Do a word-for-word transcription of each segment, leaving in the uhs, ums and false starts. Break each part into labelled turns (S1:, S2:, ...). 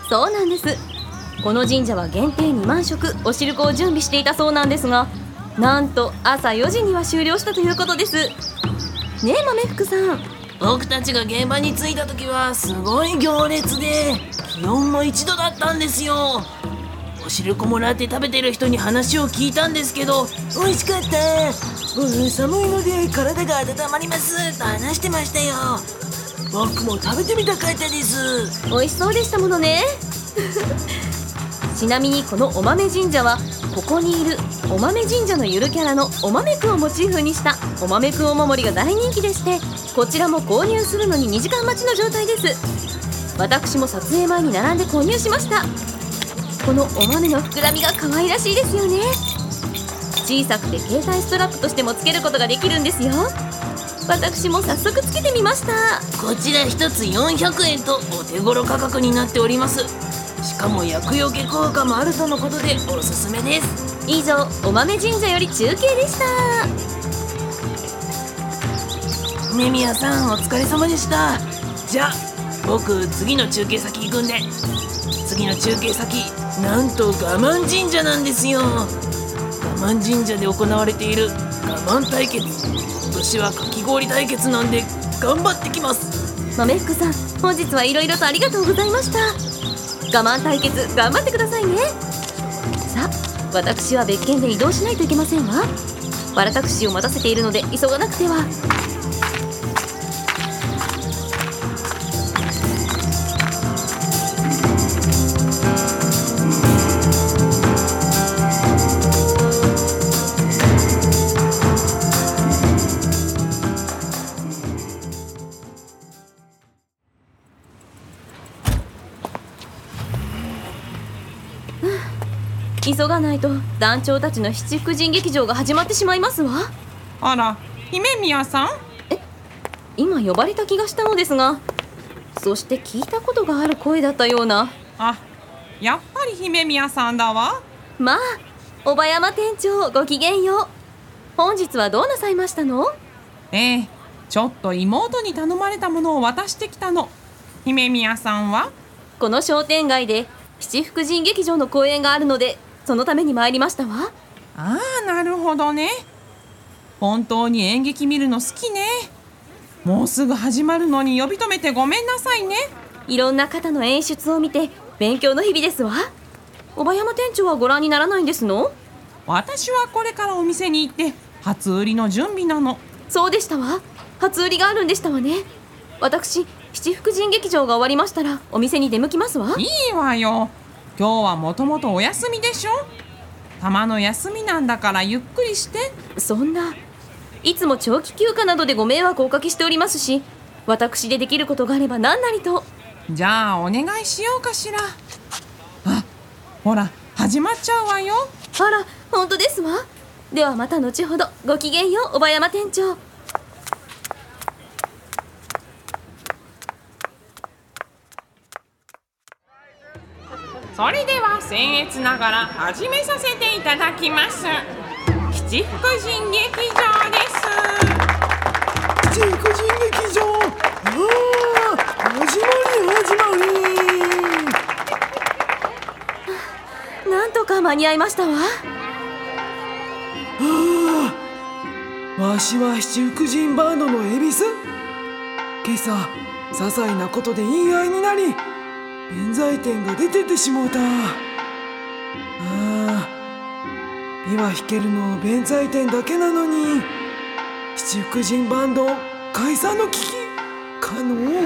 S1: そうなんです。この神社は限定にまん食お汁粉を準備していたそうなんですが、なんと朝よじには終了したということです。ねえ豆福さん、
S2: 僕たちが現場に着いた時はすごい行列で気温もいちどだったんですよ。お汁粉もらって食べてる人に話を聞いたんですけど、美味しかった、うん、寒いので体が温まりますと話してましたよ。僕も食べてみたかったです。
S1: 美味しそうでしたものねちなみにこのお豆神社はここにいるお豆神社のゆるキャラのお豆くんをモチーフにしたお豆くんお守りが大人気でして、こちらも購入するのににじかん待ちの状態です。私も撮影前に並んで購入しました。このお豆の膨らみが可愛らしいですよね。小さくて携帯ストラップとしてもつけることができるんですよ。私も早速つけてみました。
S2: こちらひとつよんひゃくえんとお手頃価格になっております。しかも厄除け効果もあるとのことでおすすめです。
S1: 以上、お豆神社より中継でした。
S2: 梅宮さんお疲れ様でした。じゃあ僕次の中継先行くんで。次の中継先なんと我慢神社なんですよ。我慢神社で行われている我慢対決、今年はかき氷対決なんで頑張ってきます。
S1: 豆福さん、本日はいろいろとありがとうございました。我慢対決頑張ってくださいね。さあ、私は別件で移動しないといけませんわ。バラタクシーを待たせているので急がなくては。急がないと団長たちの七福神劇場が始まってしまいますわ。
S3: あら、姫宮さん？
S1: え、今呼ばれた気がしたのですが、そして聞いたことがある声だったような。
S3: あ、やっぱり姫宮さんだわ。
S1: まあ、小葉山店長ごきげんよう。本日はどうなさいましたの？
S3: ええ、ちょっと妹に頼まれたものを渡してきたの。姫宮さんは？
S1: この商店街で七福神劇場の公演があるので、そのために参りましたわ。
S3: ああ、なるほどね。本当に演劇見るの好きね。もうすぐ始まるのに呼び止めてごめんなさいね。
S1: いろんな方の演出を見て勉強の日々ですわ。小葉山店長はご覧にならないんですの？
S3: 私はこれからお店に行って初売りの準備なの。
S1: そうでしたわ。初売りがあるんでしたわね。私、七福神劇場が終わりましたらお店に出向きますわ。
S3: いいわよ。今日はもともとお休みでしょ。たまの休みなんだからゆっくりして。
S1: そんな、いつも長期休暇などでご迷惑をおかけしておりますし、私でできることがあれば何なりと。
S3: じゃあお願いしようかしら。あ、ほら始まっちゃうわよ。
S1: あら、本当ですわ。ではまた後ほど。ごきげんよう、小葉山店長。
S3: それでは僭越ながら始めさせていただきます。七福神劇場です。
S4: 七福神劇場、あー、始まり始まり。
S1: なんとか間に合いましたわ。
S4: ああ、わしは七福神バンドの恵比寿。今朝些細なことで言い合いになり、弁財天が出ててしもうた。ああ、琵琶弾けるの弁財天だけなのに、七福神バンド解散の危機かのう。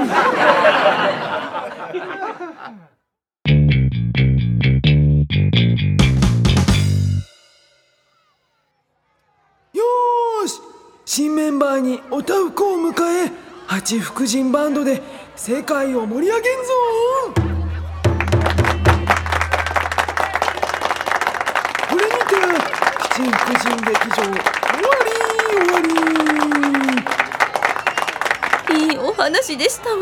S4: よーし、新メンバーにおたふくを迎え、八福神バンドで世界を盛り上げんぞ。これにて七福神劇場終わり終わ
S1: り。いいお話でしたわ。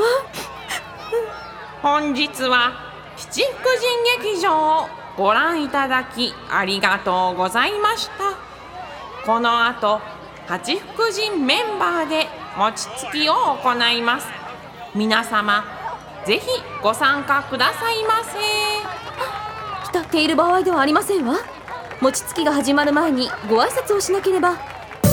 S3: 本日は七福神劇場をご覧いただきありがとうございました。この後八福神メンバーで餅つきを行います。皆様ぜひご参加くださいませ。
S1: 浸っている場合ではありませんわ。餅つきが始まる前にご挨拶をしなければ。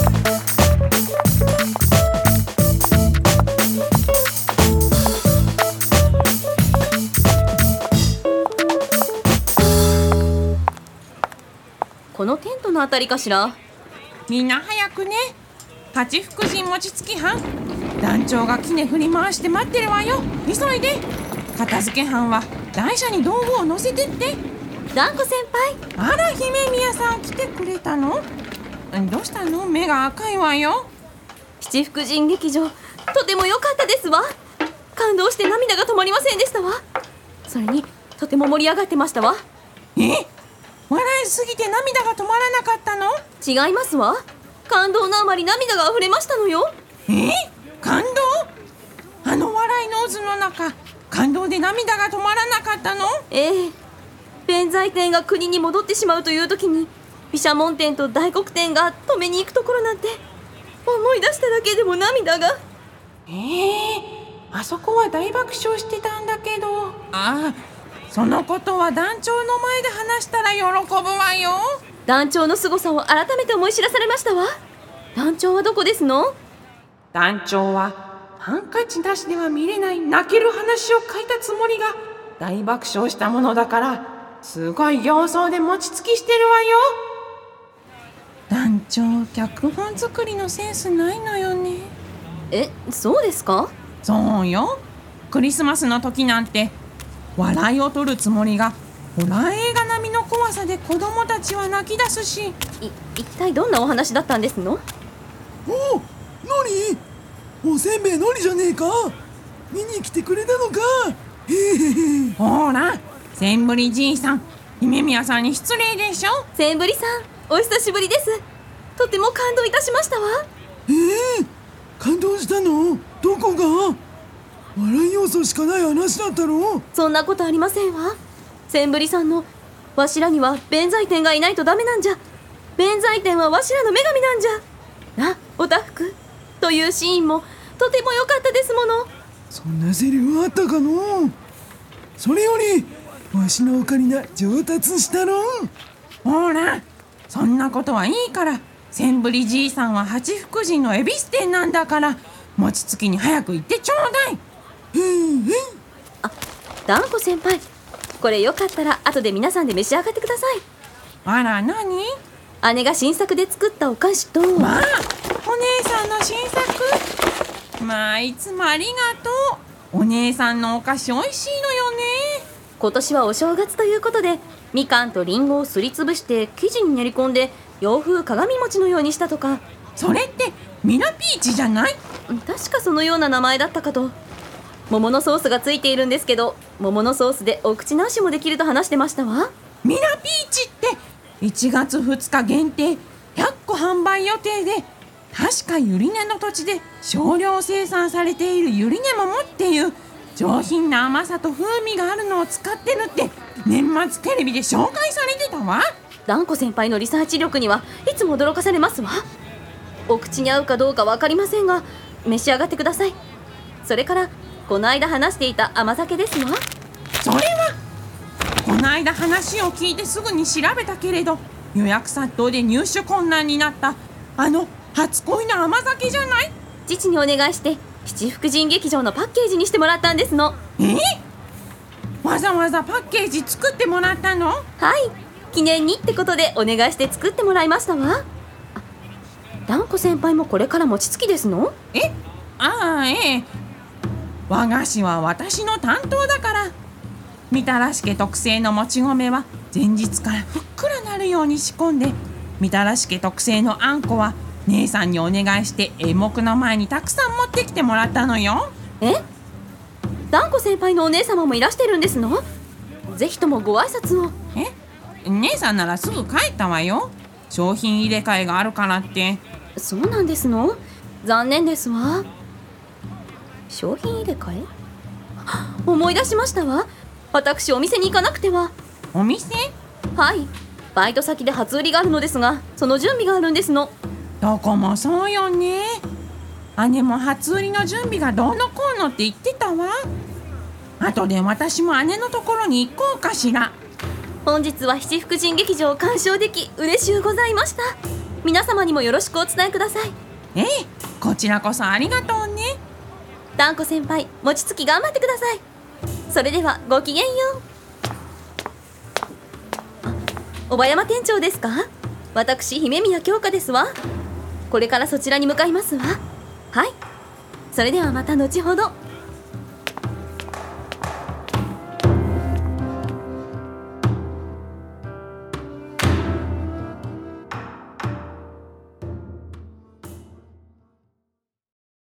S1: このテントのあたりかしら。
S3: みんな早くね。八福神餅つき班、団長が杵振り回して待ってるわよ。急いで。片付け班は台車に道具を乗せてって。
S1: 団子先輩。
S3: あら、姫宮さん来てくれたの？どうしたの？目が赤いわよ。
S1: 七福神劇場、とても良かったですわ。感動して涙が止まりませんでしたわ。それにとても盛り上がってましたわ。
S3: え？笑いすぎて涙が止まらなかったの？
S1: 違いますわ。感動のあまり涙が溢れましたのよ。
S3: え？感動？あの笑いの渦の中、感動で涙が止まらなかったの？
S1: ええ。弁財天が国に戻ってしまうという時に、毘沙門天と大黒天が止めに行くところなんて、思い出しただけでも涙が。
S3: ええ、あそこは大爆笑してたんだけど。ああ、そのことは団長の前で話したら喜ぶわよ。
S1: 団長の凄さを改めて思い知らされましたわ。団長はどこですの？
S3: 団長はハンカチなしでは見れない泣ける話を書いたつもりが大爆笑したものだから、すごい形相で餅つきしてるわよ。団長、脚本作りのセンスないのよね。
S1: え、そうですか？
S3: そうよ。クリスマスの時なんて笑いを取るつもりがホラー映画並みの怖さで子供たちは泣き出すし。
S1: い一体どんなお話だったんですの？
S4: お、何？おせんべいのりじゃねえか。見に来てくれたのか。へへへ。
S3: ほら、センブリじいさん、姫宮さんに失礼でしょ。
S1: センブリさん、お久しぶりです。とても感動いたしましたわ。
S4: ええ、感動したの？どこが？笑い要素しかない話だったの？
S1: そんなことありませんわ。センブリさんの、わしらには弁財天がいないとダメなんじゃ、弁財天はわしらの女神なんじゃな、おたふくというシーンもとても良かったですもの。
S4: そんなセリフあったかの？それよりわしのオカリナ上達したろ。
S3: ほら、そんなことはいいから、センブリじいさんは八福神の恵比寿店なんだから、餅つきに早く行ってちょうだい。
S4: へいへい。
S1: あ、団子先輩、これよかったら後で皆さんで召し上がってください。
S3: あら、何？
S1: 姉が新作で作ったお菓子と。
S3: まあ、お姉さんの新作。まあ、いつもありがとう。お姉さんのお菓子おいしいのよね。
S1: 今年はお正月ということで、みかんとりんごをすりつぶして生地に練り込んで洋風鏡餅のようにしたとか。
S3: それってミラピーチじゃない？
S1: 確かそのような名前だったかと。桃のソースがついているんですけど、桃のソースでお口直しもできると話してましたわ。
S3: ミラピーチっていちがつふつか限定ひゃっこ販売予定で、確かゆり根の土地で少量生産されているゆり根桃っていう上品な甘さと風味があるのを使ってるって年末テレビで紹介されてたわ。
S1: 団子先輩のリサーチ力にはいつも驚かされますわ。お口に合うかどうか分かりませんが、召し上がってください。それからこの間話していた甘酒ですわ。
S3: それはこの間話を聞いてすぐに調べたけれど、予約殺到で入手困難になったあの初恋の甘酒じゃない？
S1: 父にお願いして七福神劇場のパッケージにしてもらったんですの。
S3: え？わざわざパッケージ作ってもらったの？
S1: はい、記念にってことでお願いして作ってもらいましたわ。あ、団子先輩もこれから餅つきですの？
S3: え？ああ、ええ。和菓子は私の担当だから。みたらし家特製のもち米は前日からふっくらなるように仕込んで、みたらし家特製のあんこは姉さんにお願いして演目の前にたくさん持ってきてもらったのよ。
S1: え？団子先輩のお姉様もいらしてるんですの？ぜひともご挨拶を。
S3: え？姉さんならすぐ帰ったわよ。商品入れ替えがあるからって。
S1: そうなんですの？残念ですわ。商品入れ替え？思い出しましたわ。私お店に行かなくては。
S3: お店？
S1: はい、バイト先で初売りがあるのですが、その準備があるんですの。
S3: どこもそうよね。姉も初売りの準備がどうのこうのって言ってたわ。 後で私も姉のところに行こうかしら。
S1: 本日は七福神劇場を鑑賞でき嬉しゅうございました。皆様にもよろしくお伝えください。
S3: ええ、こちらこそありがとうね。
S1: ダンコ先輩、餅つき頑張ってください。それではごきげんよう。あ、小葉山店長ですか？私姫宮京香ですわ。これからそちらに向かいますわ。はい、それではまた後ほど。